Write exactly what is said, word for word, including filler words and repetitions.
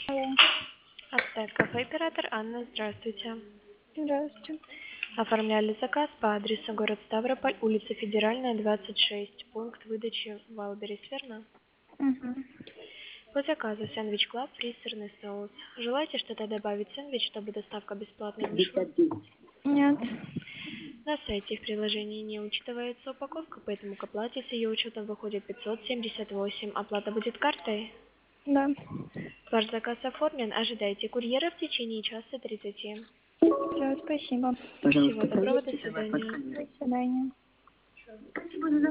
Алло. Ацтек кафе оператор Анна, здравствуйте. Здравствуйте. Оформляли заказ по адресу город Ставрополь, улица Федеральная, двадцать шесть, пункт выдачи Валберис, верно? Угу. По заказу сэндвич клаб, фри, сырный соус. Желаете что-то добавить в сэндвич, чтобы доставка бесплатная вышла? Нет. На сайте в приложении не учитывается упаковка, поэтому к оплате с ее учетом выходит пятьсот семьдесят восемь. Оплата будет картой? Да. Ваш заказ оформлен. Ожидайте курьера в течение часа тридцати. Все, спасибо. Всего доброго, до свидания. До свидания.